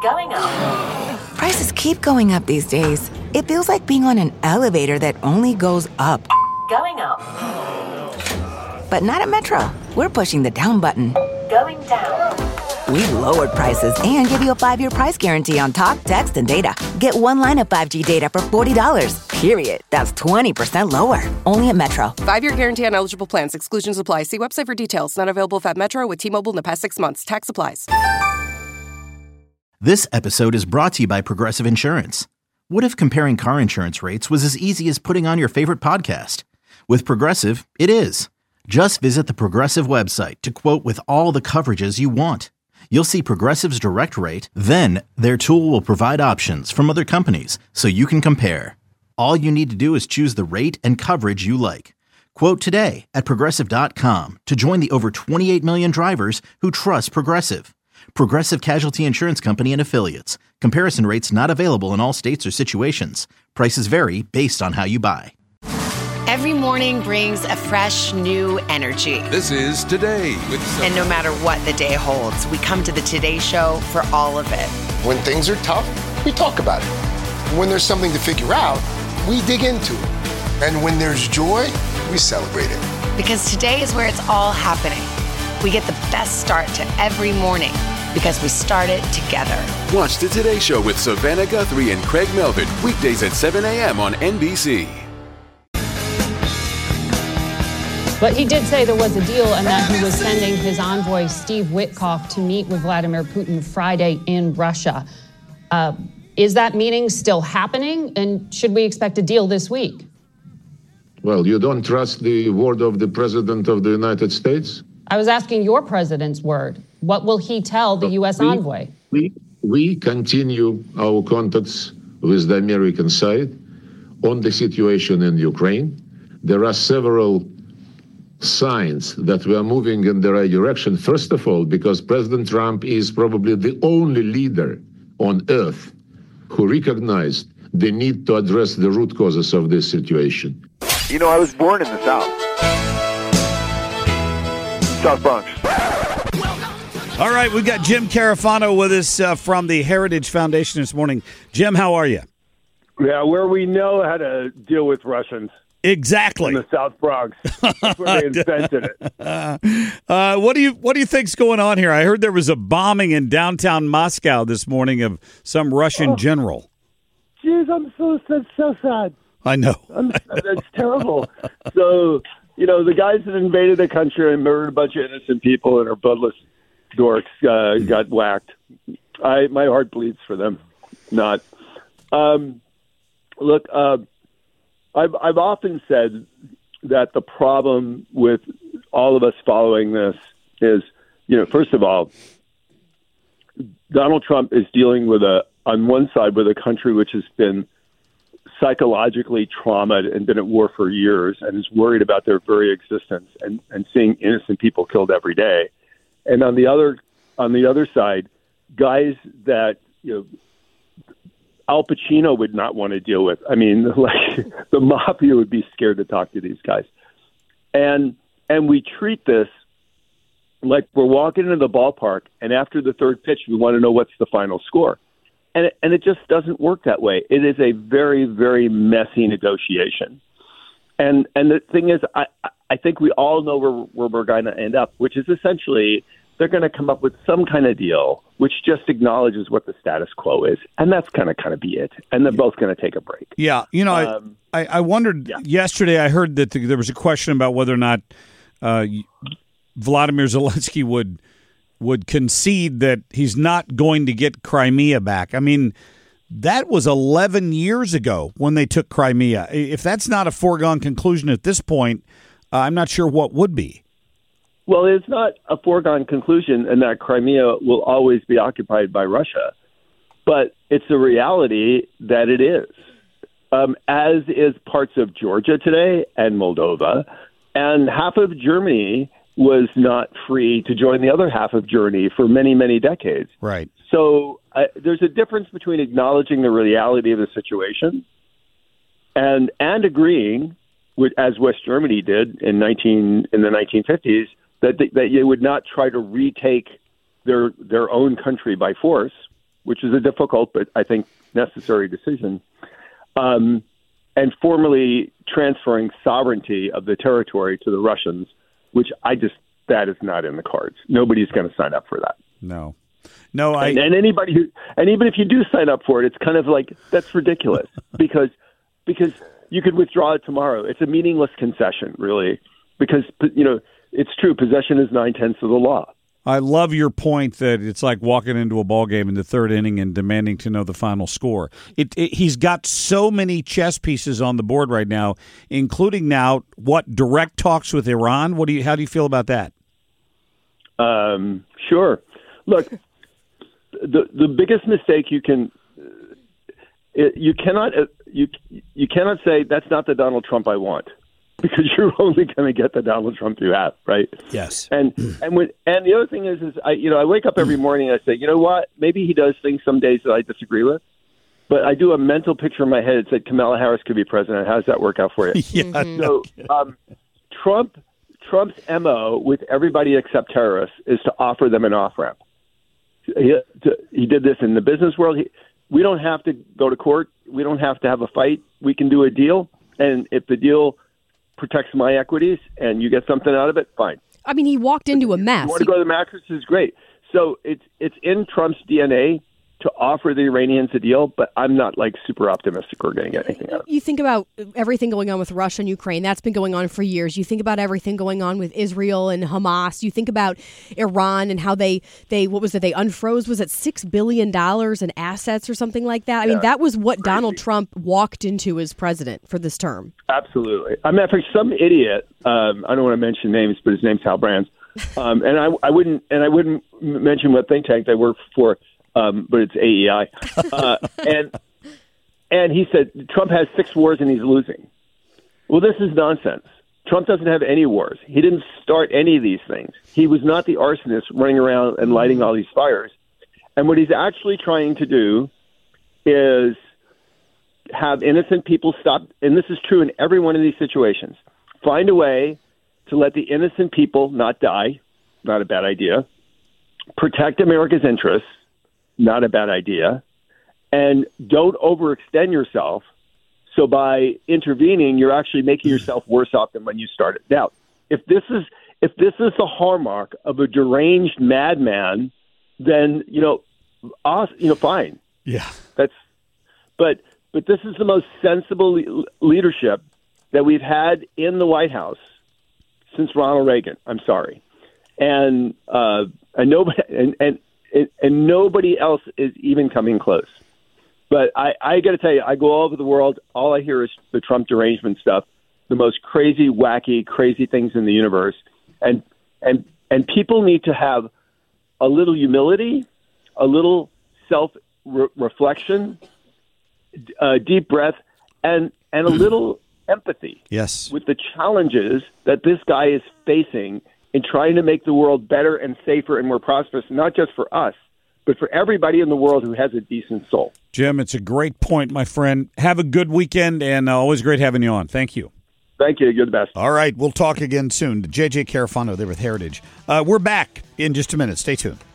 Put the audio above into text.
Going up. Prices keep going up these days. It feels like being on an elevator that only goes up. Going up. But not at Metro. We're pushing the down button. Going down. We've lowered prices and give you a 5-year price guarantee on talk, text, and data. Get one line of 5G data for $40, period. That's 20% lower. Only at Metro. 5-year guarantee on eligible plans. Exclusions apply. See website for details. Not available at Metro with T-Mobile in the past 6 months. Tax applies. This episode is brought to you by Progressive Insurance. What if comparing car insurance rates was as easy as putting on your favorite podcast? With Progressive, it is. Just visit the Progressive website to quote with all the coverages you want. You'll see Progressive's direct rate, then their tool will provide options from other companies so you can compare. All you need to do is choose the rate and coverage you like. Quote today at Progressive.com to join the over 28 million drivers who trust Progressive. Progressive Casualty Insurance Company and Affiliates. Comparison rates not available in all states or situations. Prices vary based on how you buy. Every morning brings a fresh, new energy. This is Today with Sophie. And no matter what the day holds, we come to the Today Show for all of it. When things are tough, we talk about it. When there's something to figure out, we dig into it. And when there's joy, we celebrate it. Because today is where it's all happening. We get the best start to every morning because we start it together. Watch the Today Show with Savannah Guthrie and Craig Melvin, weekdays at 7 a.m. on NBC. But he did say there was a deal and that he was sending his envoy, Steve Witkoff, to meet with Vladimir Putin Friday in Russia. Is that meeting still happening? And should we expect a deal this week? Well, you don't trust the word of the President of the United States? I was asking your president's word. What will he tell the U.S. envoy? We continue our contacts with the American side on the situation in Ukraine. There are several signs that we are moving in the right direction. First of all, because President Trump is probably the only leader on earth who recognized the need to address the root causes of this situation. You know, I was born in the South. South Bronx. All right, we've got Jim Carafano with us from the Heritage Foundation this morning. Jim, how are you? Yeah, where we know how to deal with Russians. Exactly. In the South Bronx. That's where they invented it. What do you think's going on here? I heard there was a bombing in downtown Moscow this morning of some Russian general. Jeez, I'm so sad. I know. That's terrible. So, you know, the guys that invaded the country and murdered a bunch of innocent people and are bloodless dorks got whacked. My heart bleeds for them. Not. Look, I've often said that the problem with all of us following this is, you know, first of all, Donald Trump is dealing with on one side with a country which has been psychologically traumatized and been at war for years and is worried about their very existence and seeing innocent people killed every day. And on the other side, guys that, you know, Al Pacino would not want to deal with. I mean, like the mafia would be scared to talk to these guys. And we treat this like we're walking into the ballpark, and after the third pitch, we want to know what's the final score. And it just doesn't work that way. It is a very, very messy negotiation. And the thing is, I think we all know where we're going to end up, which is essentially they're going to come up with some kind of deal which just acknowledges what the status quo is, and that's kind of be it. And they're both going to take a break. Yeah, you know, I wondered yesterday. I heard that there was a question about whether or not Vladimir Zelensky would concede that he's not going to get Crimea back. I mean, that was 11 years ago when they took Crimea. If that's not a foregone conclusion at this point, I'm not sure what would be. Well, it's not a foregone conclusion in that Crimea will always be occupied by Russia, but it's a reality that it is, as is parts of Georgia today and Moldova, and half of Germany was not free to join the other half of Germany for many, many decades. Right. So there's a difference between acknowledging the reality of the situation and agreeing, as West Germany did in the 1950s, that they would not try to retake their own country by force, which is a difficult but I think necessary decision, and formally transferring sovereignty of the territory to the Russians, which that is not in the cards. Nobody's going to sign up for that. No. And anybody and even if you do sign up for it, it's kind of like, that's ridiculous because you could withdraw it tomorrow. It's a meaningless concession, really, because, it's true. Possession is 9/10 of the law. I love your point that it's like walking into a ball game in the third inning and demanding to know the final score. He's got so many chess pieces on the board right now, including now direct talks with Iran. How do you feel about that? Sure. Look, the biggest mistake you cannot say that's not the Donald Trump I want. Because you're only going to get the Donald Trump you have, right? Yes. And the other thing is I wake up every morning and I say, you know what? Maybe he does things some days that I disagree with, but I do a mental picture in my head that said Kamala Harris could be president. How does that work out for you? Yeah. So Trump's MO with everybody except terrorists is to offer them an off ramp. He did this in the business world. We don't have to go to court. We don't have to have a fight. We can do a deal, and if the deal protects my equities and you get something out of it, fine. I mean, he walked into a mess. You want to go to the mattress is great. So it's in Trump's DNA to offer the Iranians a deal, but I'm not super optimistic we're going to get anything out of it. You think about everything going on with Russia and Ukraine. That's been going on for years. You think about everything going on with Israel and Hamas. You think about Iran and how they unfroze, was it $6 billion in assets or something like that? I mean, that was what crazy. Donald Trump walked into as president for this term. Absolutely. I mean, for some idiot, I don't want to mention names, but his name's Hal Brands. And I wouldn't mention what think tank they work for. But it's AEI. And he said Trump has 6 wars and he's losing. Well, this is nonsense. Trump doesn't have any wars. He didn't start any of these things. He was not the arsonist running around and lighting all these fires. And what he's actually trying to do is have innocent people stop. And this is true in every one of these situations. Find a way to let the innocent people not die. Not a bad idea. Protect America's interests. Not a bad idea. And don't overextend yourself. So by intervening, you're actually making yourself worse off than when you started. Now, if this is the hallmark of a deranged madman, then fine. Yeah. But this is the most sensible leadership that we've had in the White House since Ronald Reagan. I'm sorry, and nobody else is even coming close. But I got to tell you, I go all over the world. All I hear is the Trump derangement stuff, the most crazy, wacky, crazy things in the universe. And people need to have a little humility, a little self-reflection, deep breath, and a little empathy. Yes. With the challenges that this guy is facing in trying to make the world better and safer and more prosperous, not just for us, but for everybody in the world who has a decent soul. Jim, it's a great point, my friend. Have a good weekend, and always great having you on. Thank you. Thank you. You're the best. All right, we'll talk again soon. JJ Carafano there with Heritage. We're back in just a minute. Stay tuned.